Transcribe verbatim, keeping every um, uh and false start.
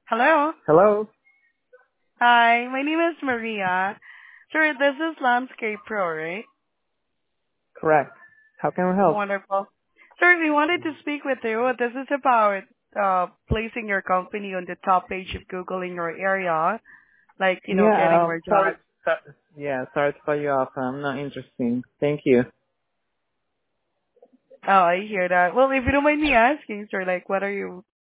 Hello. Hello? Hi, my name is Maria. Sir, this is Landscape Pro, right? Correct. How can we help? Wonderful. Sir, we wanted to speak with you. This is about uh, placing your company on the top page of Google in your area, like, you know, getting Yeah, um, more sorry. jobs. so- Yeah, sorry to cut you off. I'm not interested. Thank you. Oh, I hear that. Well, if you don't mind me asking, sir, like, what are you